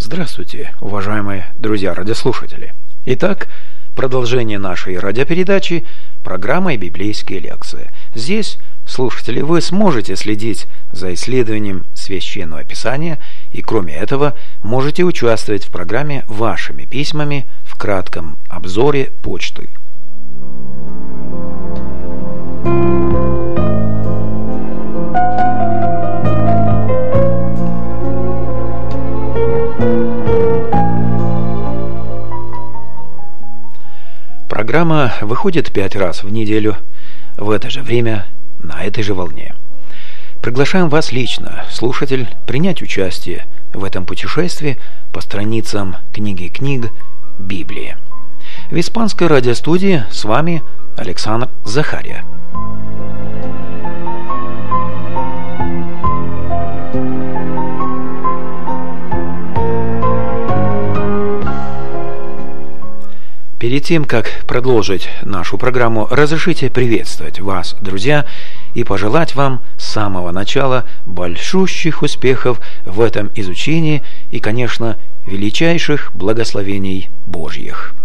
Здравствуйте, уважаемые друзья-радиослушатели. Итак, продолжение нашей радиопередачи программой «Библейские лекции». Здесь, слушатели, вы сможете следить за исследованием Священного Писания и, кроме этого, можете участвовать в программе вашими письмами в кратком обзоре почты. Программа выходит 5 раз в неделю в это же время на этой же волне. Приглашаем вас лично, слушатель, принять участие в этом путешествии по страницам книги книг Библии. В испанской радиостудии с вами Александр Захария. Перед тем, как продолжить нашу программу, разрешите приветствовать вас, друзья, и пожелать вам с самого начала большущих успехов в этом изучении и, конечно, величайших благословений Божьих.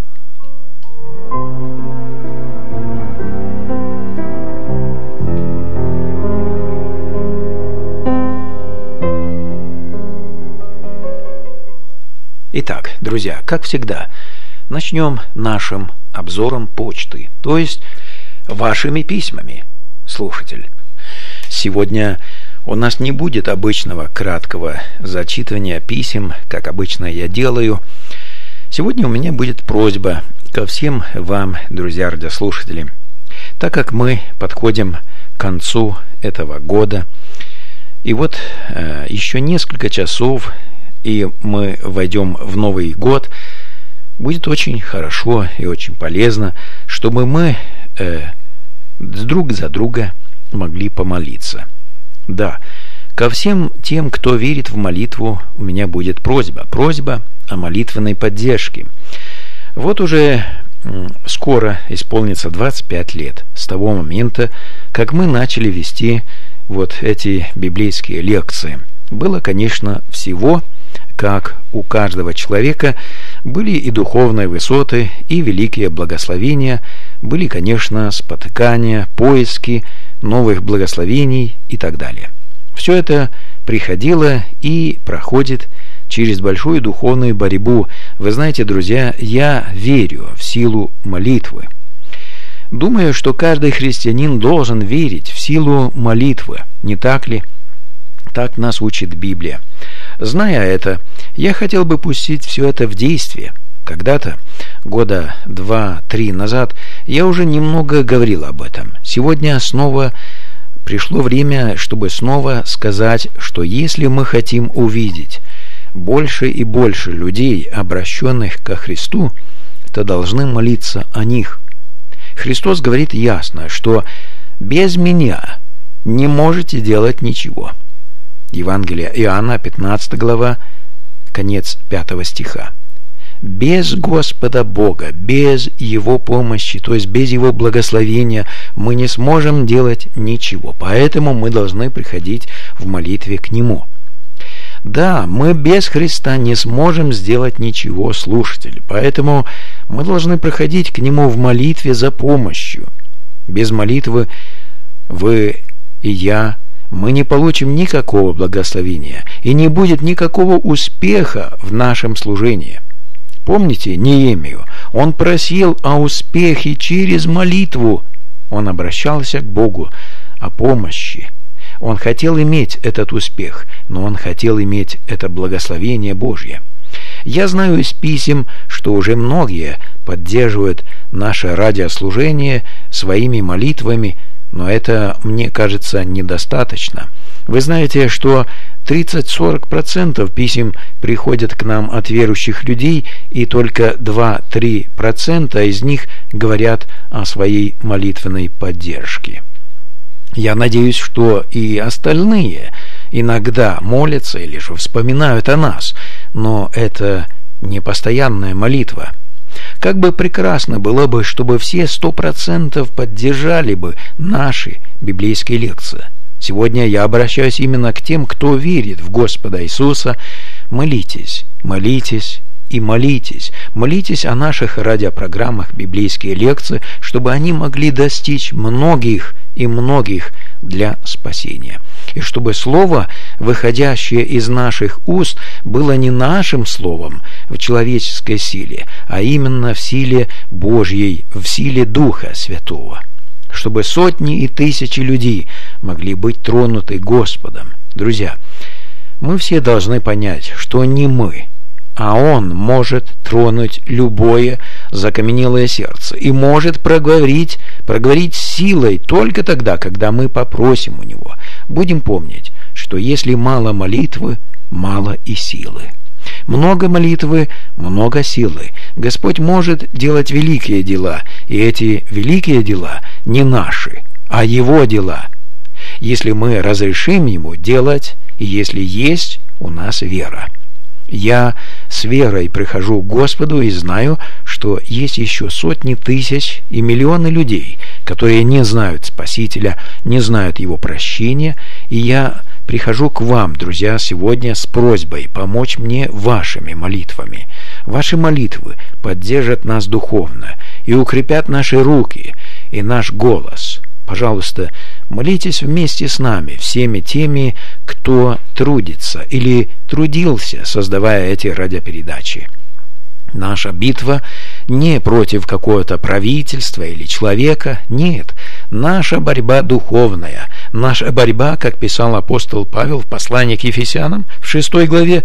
Итак, друзья, как всегда, начнем нашим обзором почты, то есть вашими письмами, слушатель. Сегодня у нас не будет обычного краткого зачитывания писем, как обычно я делаю. Сегодня у меня будет просьба ко всем вам, друзья-радиослушатели. Так как мы подходим к концу этого года, и вот еще несколько часов, и мы войдем в Новый год, будет очень хорошо и очень полезно, чтобы мы друг за друга могли помолиться. Да, ко всем тем, кто верит в молитву, у меня будет просьба о молитвенной поддержке. Вот уже скоро исполнится 25 лет с того момента, как мы начали вести вот эти библейские лекции. Было, конечно, всего, как у каждого человека, были и духовные высоты, и великие благословения, были, конечно, спотыкания, поиски новых благословений и так далее. Все это приходило и проходит через большую духовную борьбу. Вы знаете, друзья, я верю в силу молитвы. Думаю, что каждый христианин должен верить в силу молитвы, не так ли? Так нас учит Библия. Зная это, я хотел бы пустить все это в действие. Когда-то, года 2-3 назад, я уже немного говорил об этом. Сегодня снова пришло время, чтобы снова сказать, что если мы хотим увидеть больше и больше людей, обращенных ко Христу, то должны молиться о них. Христос говорит ясно, что без меня не можете делать ничего. Евангелие Иоанна, 15 глава, конец 5 стиха. Без Господа Бога, без Его помощи, то есть без Его благословения, мы не сможем делать ничего. Поэтому мы должны приходить в молитве к Нему. Да, мы без Христа не сможем сделать ничего, слушатели. Поэтому мы должны приходить к Нему в молитве за помощью. Без молитвы вы и я, мы не получим никакого благословения, и не будет никакого успеха в нашем служении. Помните Неемию? Он просил о успехе через молитву. Он обращался к Богу о помощи. Он хотел иметь этот успех, но он хотел иметь это благословение Божье. Я знаю из писем, что уже многие поддерживают наше радиослужение своими молитвами, но это, мне кажется, недостаточно. Вы знаете, что 30-40% писем приходят к нам от верующих людей, и только 2-3% из них говорят о своей молитвенной поддержке. Я надеюсь, что и остальные иногда молятся или же вспоминают о нас, но это не постоянная молитва. Как бы прекрасно было бы, чтобы все 100% поддержали бы наши библейские лекции. Сегодня я обращаюсь именно к тем, кто верит в Господа Иисуса, молитесь, молитесь и молитесь. Молитесь о наших радиопрограммах «Библейские лекции», чтобы они могли достичь многих и многих для спасения. И чтобы слово, выходящее из наших уст, было не нашим словом в человеческой силе, а именно в силе Божьей, в силе Духа Святого. Чтобы сотни и тысячи людей могли быть тронуты Господом. Друзья, мы все должны понять, что не мы, а Он может тронуть любое закаменелое сердце и может проговорить силой только тогда, когда мы попросим у Него. Будем помнить, что если мало молитвы, мало и силы. Много молитвы, много силы. Господь может делать великие дела, и эти великие дела не наши, а Его дела, если мы разрешим Ему делать, и если есть у нас вера. Я с верой прихожу к Господу и знаю, что есть еще сотни тысяч и миллионы людей, которые не знают Спасителя, не знают Его прощения, и я прихожу к вам, друзья, сегодня с просьбой помочь мне вашими молитвами. Ваши молитвы поддержат нас духовно и укрепят наши руки и наш голос. Пожалуйста, молитесь вместе с нами, всеми теми, кто трудится или трудился, создавая эти радиопередачи. Наша битва не против какого-то правительства или человека, нет. Наша борьба духовная, наша борьба, как писал апостол Павел в послании к Ефесянам в 6 главе,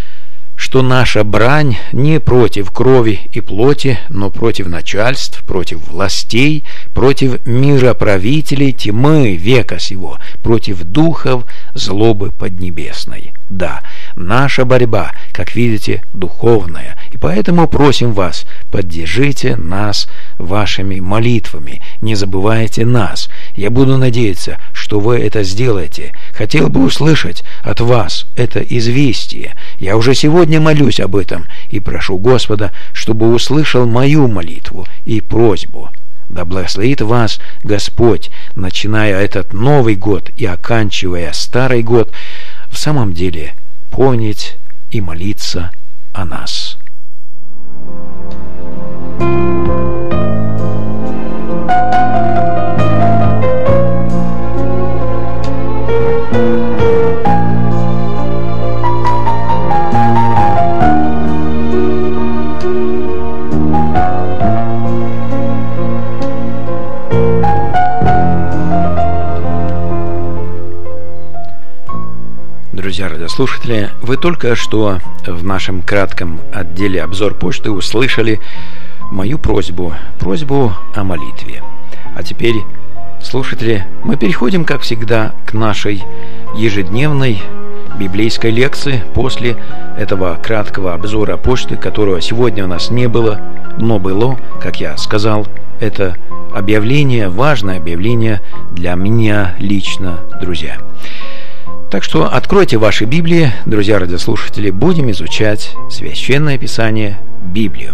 что наша брань не против крови и плоти, но против начальств, против властей, против мироправителей тьмы века сего, против духов злобы поднебесной. Да, наша борьба, как видите, духовная, и поэтому просим вас, поддержите нас вашими молитвами, не забывайте нас. Я буду надеяться, что вы это сделаете. Хотел бы услышать от вас это известие. Я уже сегодня молюсь об этом и прошу Господа, чтобы услышал мою молитву и просьбу. Да благословит вас Господь, начиная этот Новый год и оканчивая Старый год, в самом деле помнить и молиться о нас. Друзья радиослушатели, вы только что в нашем кратком отделе «Обзор почты» услышали мою просьбу о молитве. А теперь, слушатели, мы переходим, как всегда, к нашей ежедневной библейской лекции после этого краткого обзора почты, которого сегодня у нас не было, но было, как я сказал, это объявление, важное объявление для меня лично, друзья. Так что откройте ваши Библии, друзья радиослушатели, будем изучать Священное Писание, Библию.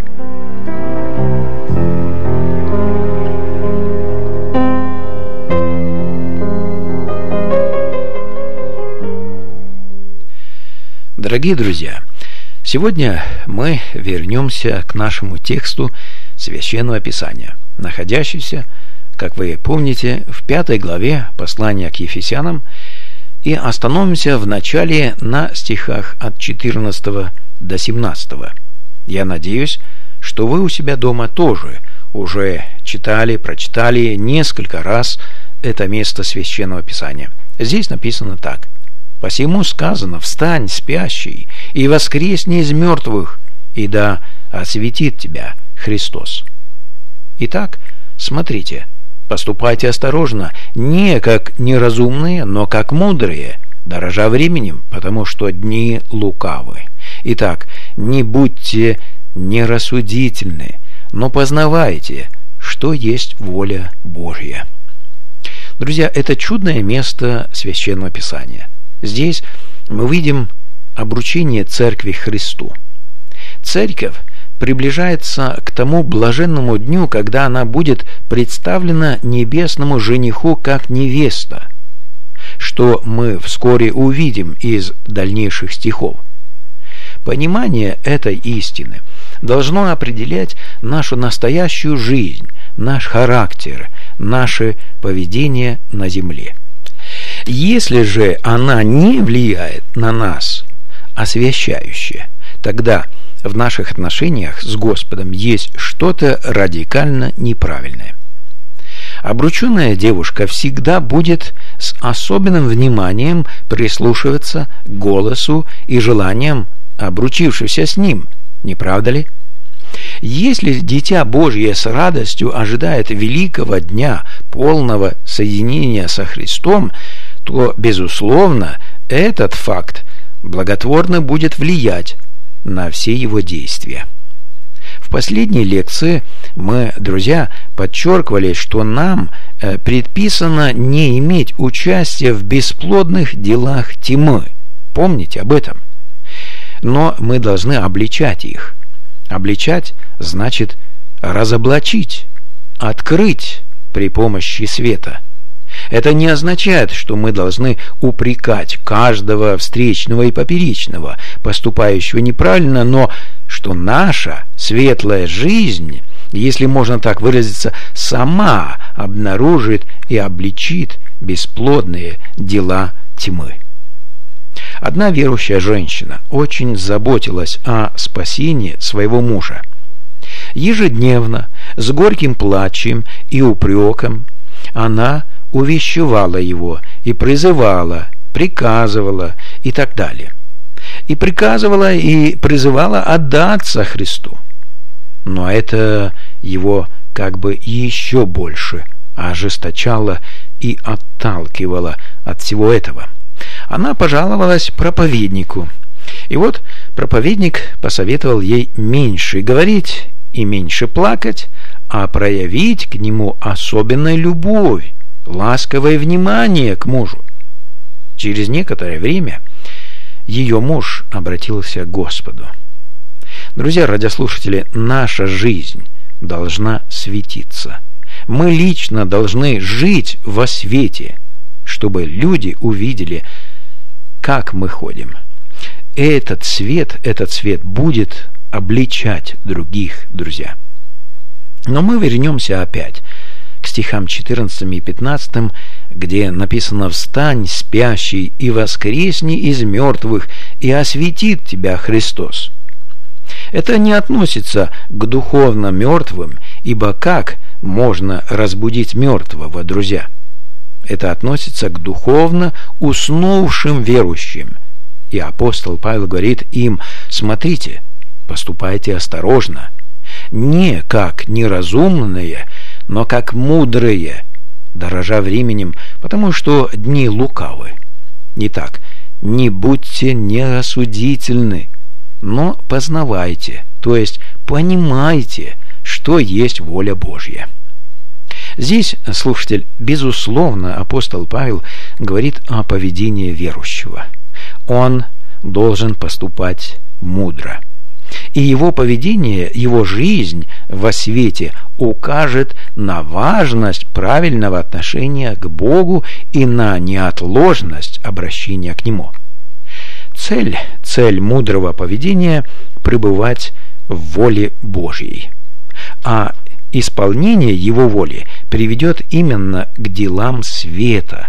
Дорогие друзья, сегодня мы вернемся к нашему тексту Священного Писания, находящемуся, как вы помните, в 5 главе послания к Ефесянам, и остановимся в начале на стихах от 14 до 17. Я надеюсь, что вы у себя дома тоже уже прочитали несколько раз это место Священного Писания. Здесь написано так: «Посему сказано: встань, спящий, и воскресни из мертвых, и да осветит тебя Христос». Итак, смотрите, поступайте осторожно, не как неразумные, но как мудрые, дорожа временем, потому что дни лукавы. Итак, не будьте нерассудительны, но познавайте, что есть воля Божья. Друзья, это чудное место Священного Писания. Здесь мы видим обручение Церкви Христу. Церковь приближается к тому блаженному дню, когда она будет представлена небесному жениху как невеста, что мы вскоре увидим из дальнейших стихов. Понимание этой истины должно определять нашу настоящую жизнь, наш характер, наше поведение на земле. Если же она не влияет на нас освящающе, тогда в наших отношениях с Господом есть что-то радикально неправильное. Обрученная девушка всегда будет с особенным вниманием прислушиваться к голосу и желаниям обручившегося с ним, не правда ли? Если Дитя Божье с радостью ожидает великого дня полного соединения со Христом, то, безусловно, этот факт благотворно будет влиять на все его действия. В последней лекции мы, друзья, подчеркивали, что нам предписано не иметь участия в бесплодных делах тьмы. Помните об этом? Но мы должны обличать их. Обличать значит разоблачить, открыть при помощи света. Это не означает, что мы должны упрекать каждого встречного и поперечного, поступающего неправильно, но что наша светлая жизнь, если можно так выразиться, сама обнаружит и обличит бесплодные дела тьмы. Одна верующая женщина очень заботилась о спасении своего мужа. Ежедневно, с горьким плачем и упреком, она увещевала его и призывала, приказывала и так далее. И приказывала и призывала отдаться Христу. Но это его как бы еще больше ожесточало и отталкивало от всего этого. Она пожаловалась проповеднику. И вот проповедник посоветовал ей меньше говорить и меньше плакать, а проявить к нему особенную любовь, ласковое внимание к мужу. Через некоторое время ее муж обратился к Господу. Друзья, радиослушатели, наша жизнь должна светиться. Мы лично должны жить во свете, чтобы люди увидели, как мы ходим. Этот свет будет обличать других, друзья. Но мы вернемся опять к стихам 14 и 15, где написано: «Встань, спящий, и воскресни из мертвых, и осветит тебя Христос». Это не относится к духовно мертвым, ибо как можно разбудить мертвого, друзья? Это относится к духовно уснувшим верующим. И апостол Павел говорит им: смотрите, поступайте осторожно, не как неразумные, но как мудрые, дорожа временем, потому что дни лукавы. Итак, не будьте нерассудительны, но познавайте, то есть понимайте, что есть воля Божья. Здесь, слушатель, безусловно, апостол Павел говорит о поведении верующего. Он должен поступать мудро. И его поведение, его жизнь во свете укажет на важность правильного отношения к Богу и на неотложность обращения к Нему. Цель мудрого поведения – пребывать в воле Божьей. А исполнение Его воли приведет именно к делам света,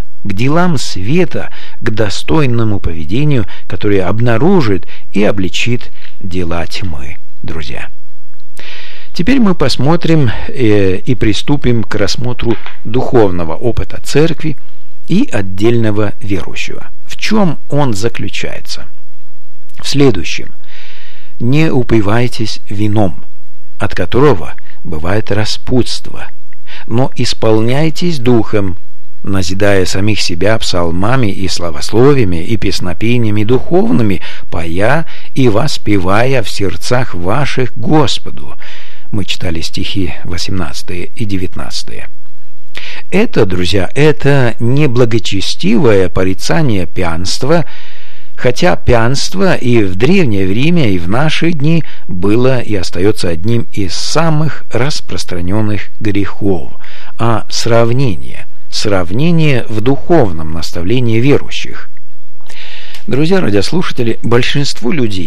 к достойному поведению, которое обнаружит и обличит дела тьмы, друзья. Теперь мы посмотрим и приступим к рассмотру духовного опыта церкви и отдельного верующего. В чем он заключается? В следующем: не упивайтесь вином, от которого бывает распутство, но исполняйтесь духом, назидая самих себя псалмами и славословиями и песнопениями духовными, поя и воспевая в сердцах ваших Господу. Мы читали стихи 18 и 19. Это, друзья, это не благочестивое порицание пьянства, хотя пьянство и в Древнее время, и в наши дни было и остается одним из самых распространенных грехов, а сравнение в духовном наставлении верующих. Друзья радиослушатели, большинство людей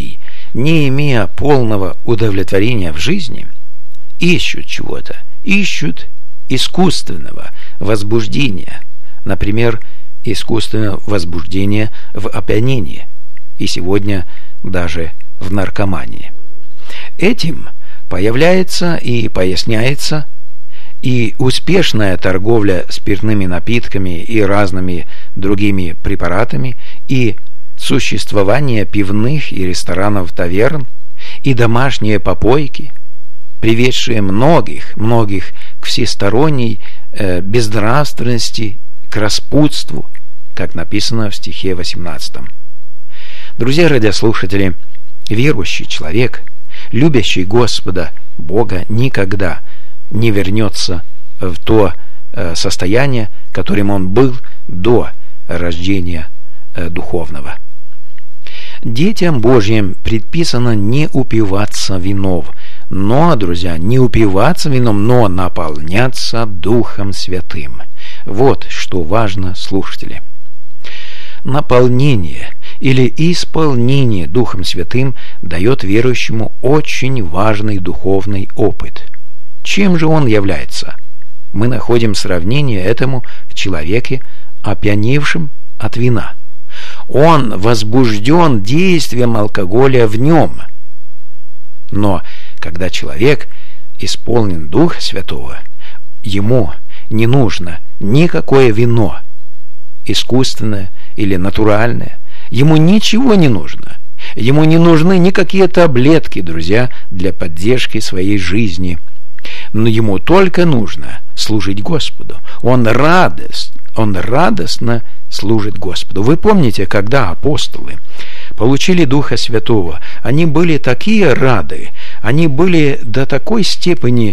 не имея полного удовлетворения в жизни, ищут чего-то, ищут искусственного возбуждения, например, искусственного возбуждения в опьянении и сегодня даже в наркомании. Этим появляется и поясняется и успешная торговля спиртными напитками и разными другими препаратами, и существование пивных и ресторанов таверн, и домашние попойки, приведшие многих к всесторонней безнравственности, к распутству, как написано в стихе 18. Друзья радиослушатели, верующий человек, любящий Господа Бога, никогда не вернется в то состояние, которым он был до рождения духовного. Детям Божьим предписано не упиваться вином, но, друзья, не упиваться вином, но наполняться Духом Святым. Вот что важно, слушатели. Наполнение или исполнение Духом Святым дает верующему очень важный духовный опыт. Чем же он является? Мы находим сравнение этому в человеке, опьяневшем от вина. Он возбужден действием алкоголя в нем. Но когда человек исполнен Духа Святого, ему не нужно никакое вино, искусственное или натуральное. Ему ничего не нужно. Ему не нужны никакие таблетки, друзья, для поддержки своей жизни. Но ему только нужно служить Господу. Он радостно служит Господу. Вы помните, когда апостолы получили Духа Святого, они были такие рады, они были до такой степени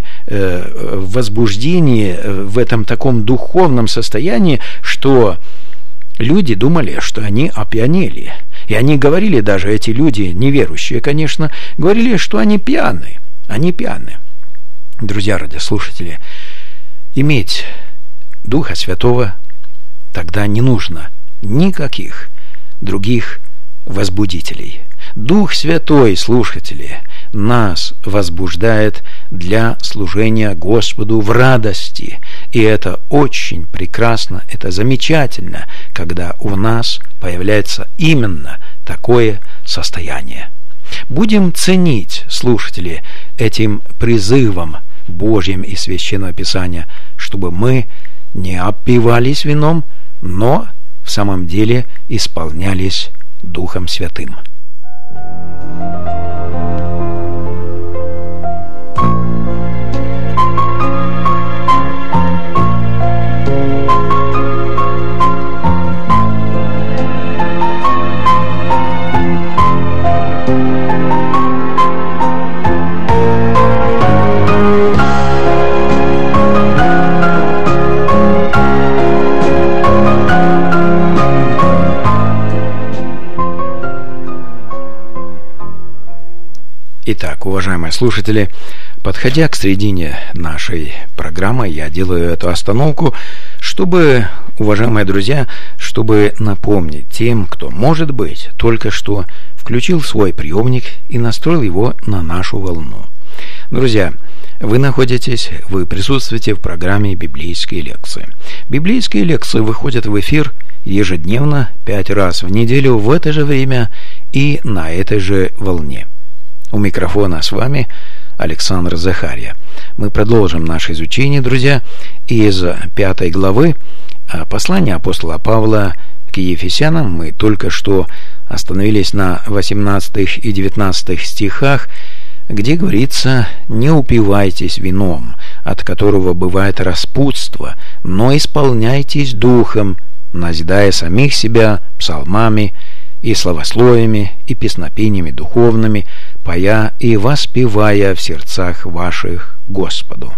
возбуждения в этом таком духовном состоянии, что люди думали, что они опьянели. И они говорили, даже эти люди, неверующие, конечно, говорили, что они пьяны. Они пьяны. Друзья радиослушатели, иметь Духа Святого тогда не нужно никаких других возбудителей. Дух Святой, слушатели, нас возбуждает для служения Господу в радости. И это очень прекрасно, это замечательно, когда у нас появляется именно такое состояние. Будем ценить, слушатели, этим призывом Божьим из Священного Писания, чтобы мы не опивались вином, но в самом деле исполнялись Духом Святым. Итак, уважаемые слушатели, подходя к середине нашей программы, я делаю эту остановку, чтобы, уважаемые друзья, чтобы напомнить тем, кто, может быть, только что включил свой приемник и настроил его на нашу волну. Друзья, вы присутствуете в программе «Библейские лекции». Библейские лекции выходят в эфир ежедневно 5 раз в неделю в это же время и на этой же волне. У микрофона с вами Александр Захарья. Мы продолжим наше изучение, друзья, из 5 главы послания апостола Павла к Ефесянам. Мы только что остановились на 18 и 19 стихах, где говорится: «Не упивайтесь вином, от которого бывает распутство, но исполняйтесь духом, назидая самих себя псалмами и словословиями, и песнопениями духовными, поя и воспевая в сердцах ваших Господу».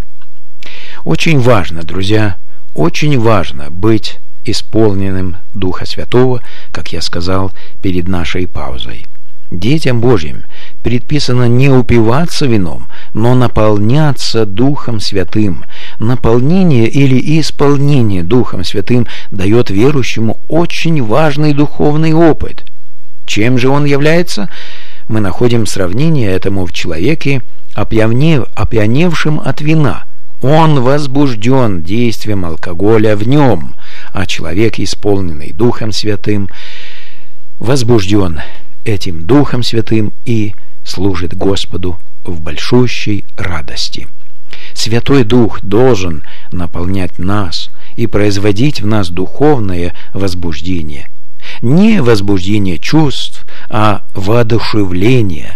Очень важно, друзья, очень важно быть исполненным Духа Святого, как я сказал перед нашей паузой. Детям Божьим предписано не упиваться вином, но наполняться Духом Святым. Наполнение или исполнение Духом Святым дает верующему очень важный духовный опыт. Чем же он является? мы находим сравнение этому в человеке, опьяневшем от вина. Он возбужден действием алкоголя в нем, а человек, исполненный Духом Святым, возбужден этим Духом Святым и служит Господу в большущей радости. Святой Дух должен наполнять нас и производить в нас духовное возбуждение. Не возбуждение чувств, а воодушевление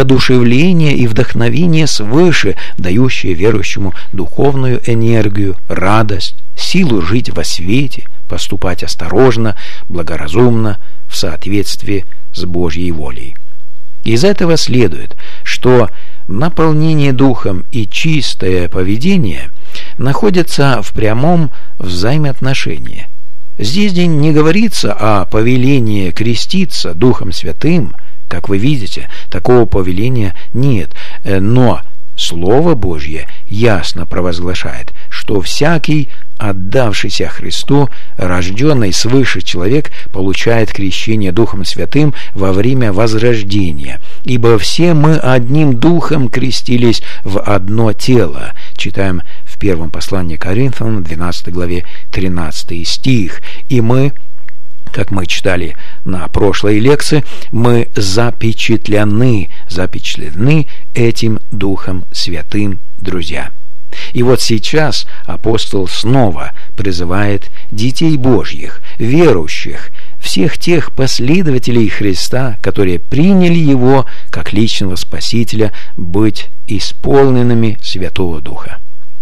и вдохновение свыше, дающее верующему духовную энергию, радость, силу жить во свете, поступать осторожно, благоразумно, в соответствии с Божьей волей. Из этого следует, что наполнение Духом и чистое поведение находятся в прямом взаимоотношении. Здесь не говорится о повелении креститься Духом Святым. Как вы видите, такого повеления нет, но Слово Божье ясно провозглашает, что всякий отдавшийся Христу, рожденный свыше человек, получает крещение Духом Святым во время возрождения. Ибо все мы одним Духом крестились в одно тело. Читаем в первом послании к Коринфянам, 12 главе, 13 стих. И мы, как мы читали на прошлой лекции, мы запечатлены этим Духом Святым, друзья. И вот сейчас апостол снова призывает детей Божьих, верующих, всех тех последователей Христа, которые приняли Его как личного Спасителя, быть исполненными Святого Духа.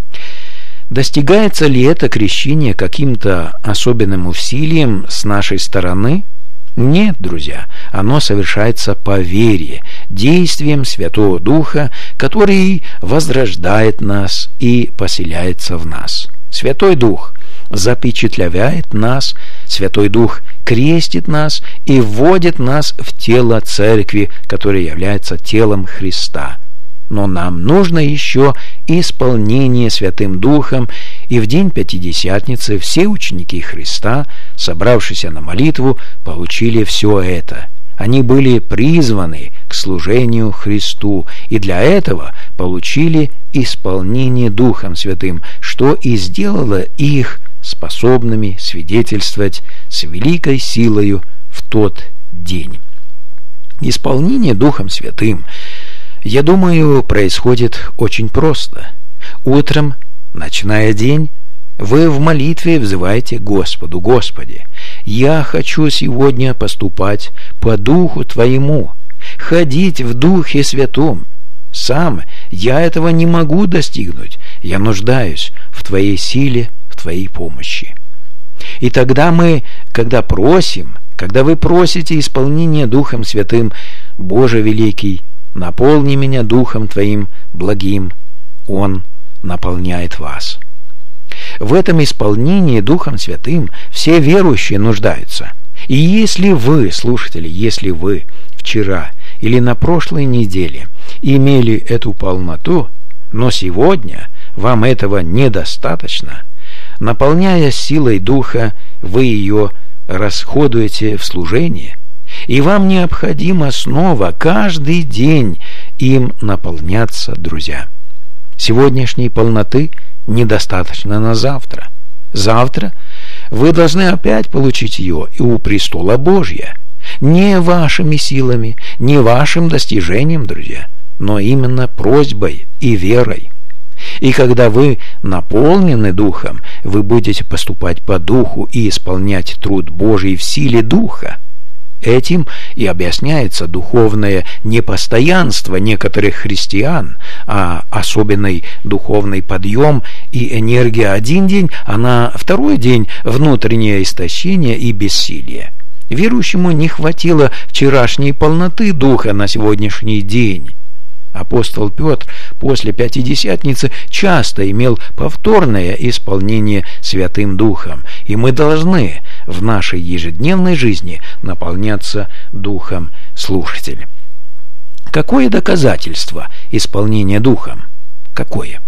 Достигается ли это крещение каким-то особенным усилием с нашей стороны? Нет, друзья, оно совершается по вере, действием Святого Духа, который возрождает нас и поселяется в нас. Святой Дух запечатлевает нас, Святой Дух крестит нас и вводит нас в тело Церкви, которое является телом Христа. Но нам нужно еще исполнение Святым Духом, и в день Пятидесятницы все ученики Христа, собравшиеся на молитву, получили все это. Они были призваны к служению Христу, и для этого получили исполнение Духом Святым, что и сделало их способными свидетельствовать с великой силою в тот день. Исполнение Духом Святым, я думаю, происходит очень просто. Утром, начиная день, вы в молитве взываете Господу: Господи, я хочу сегодня поступать по Духу Твоему, ходить в Духе Святом. Сам я этого не могу достигнуть, я нуждаюсь в Твоей силе, в Твоей помощи. И тогда мы, когда вы просите исполнения Духом Святым: Боже великий, наполни меня Духом Твоим благим, Он наполняет вас. В этом исполнении Духом Святым все верующие нуждаются. И если вы, слушатели, если вы вчера или на прошлой неделе имели эту полноту, но сегодня вам этого недостаточно, наполняя силой Духа, вы ее расходуете в служении, и вам необходимо снова каждый день им наполняться, друзья. Сегодняшней полноты недостаточно на завтра. Завтра вы должны опять получить ее и у престола Божия. Не вашими силами, не вашим достижением, друзья, но именно просьбой и верой. И когда вы наполнены Духом, вы будете поступать по Духу и исполнять труд Божий в силе Духа. Этим и объясняется духовное непостоянство некоторых христиан, а особенный духовный подъем и энергия один день, а на второй день внутреннее истощение и бессилие. Верующему не хватило вчерашней полноты Духа на сегодняшний день. Апостол Петр после Пятидесятницы часто имел повторное исполнение Святым Духом, и мы должны в нашей ежедневной жизни наполняться Духом, слушатель. Какое доказательство исполнения Духом? Какое?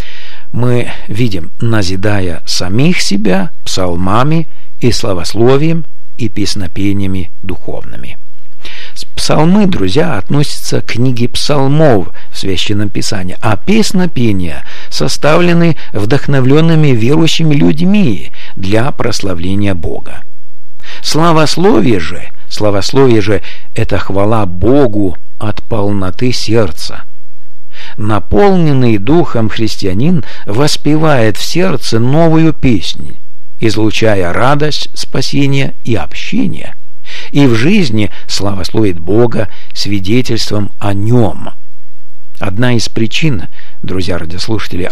Мы видим, назидая самих себя псалмами и славословием и песнопениями духовными. Псалмы, друзья, относятся к книге псалмов в Священном Писании, а песнопения составлены вдохновленными верующими людьми для прославления Бога. Славословие же – это хвала Богу от полноты сердца. Наполненный духом христианин воспевает в сердце новую песнь, излучая радость спасения и общения, и в жизни славословит Бога свидетельством о Нем. Одна из причин, друзья радиослушатели,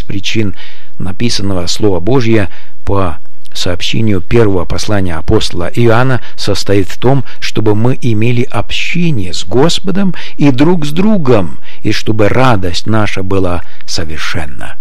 написанного Слова Божьего по сообщению первого послания апостола Иоанна состоит в том, чтобы мы имели общение с Господом и друг с другом, и чтобы радость наша была совершенна.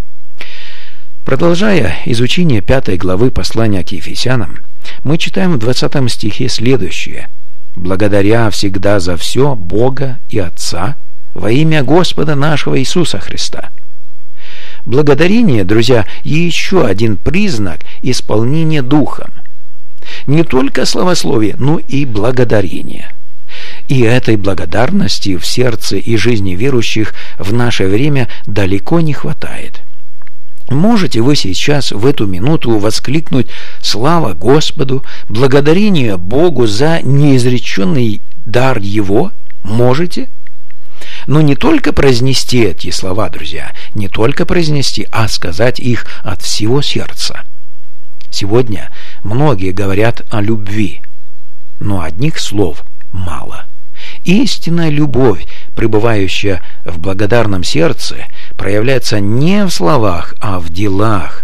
Продолжая изучение 5 главы послания к Ефесянам, мы читаем в 20 стихе следующее: «Благодаря всегда за все Бога и Отца во имя Господа нашего Иисуса Христа». Благодарение, друзья, еще один признак исполнения Духом. Не только славословие, но и благодарение. И этой благодарности в сердце и жизни верующих в наше время далеко не хватает. Можете вы сейчас в эту минуту воскликнуть «Слава Господу! Благодарение Богу за неизреченный дар Его»? Можете? Но не только произнести эти слова, друзья, не только произнести, а сказать их от всего сердца. Сегодня многие говорят о любви, но одних слов мало. Истинная любовь, пребывающая в благодарном сердце, проявляется не в словах, а в делах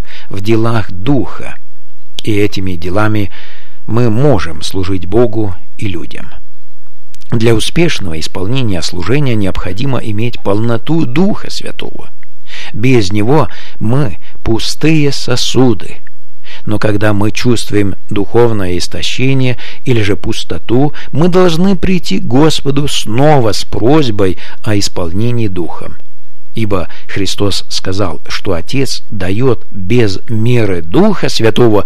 Духа. И этими делами мы можем служить Богу и людям. Для успешного исполнения служения необходимо иметь полноту Духа Святого. Без Него мы пустые сосуды. Но когда мы чувствуем духовное истощение или же пустоту, мы должны прийти к Господу снова с просьбой о исполнении Духом. Ибо Христос сказал, что Отец дает без меры Духа Святого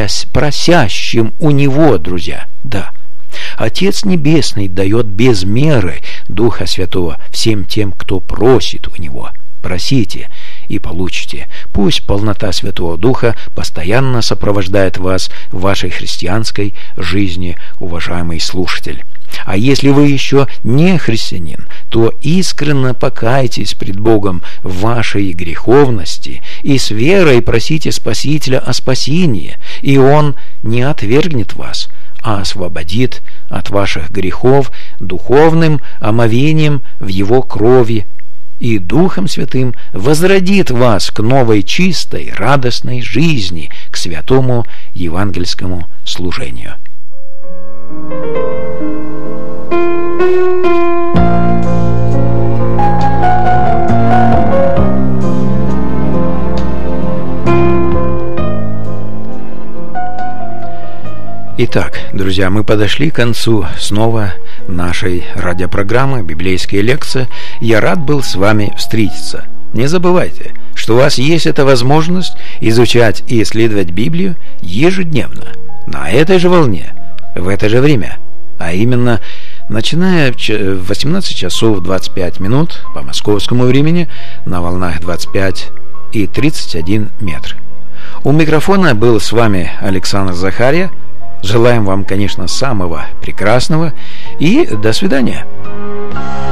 просящим у Него, друзья. Да, Отец Небесный дает без меры Духа Святого всем тем, кто просит у Него. Просите и получите. Пусть полнота Святого Духа постоянно сопровождает вас в вашей христианской жизни, уважаемый слушатель. А если вы еще не христианин, то искренне покайтесь пред Богом в вашей греховности и с верой просите Спасителя о спасении, и Он не отвергнет вас, а освободит от ваших грехов духовным омовением в Его крови, и Духом Святым возродит вас к новой чистой, радостной жизни, к святому евангельскому служению. Итак, друзья, мы подошли к концу снова нашей радиопрограммы «Библейские лекции». Я рад был с вами встретиться. Не забывайте, что у вас есть эта возможность изучать и исследовать Библию ежедневно, на этой же волне, в это же время, а именно начиная в 18 часов 25 минут по московскому времени на волнах 25 и 31 метр. У микрофона был с вами Александр Захарья. Желаем вам, конечно, самого прекрасного и до свидания.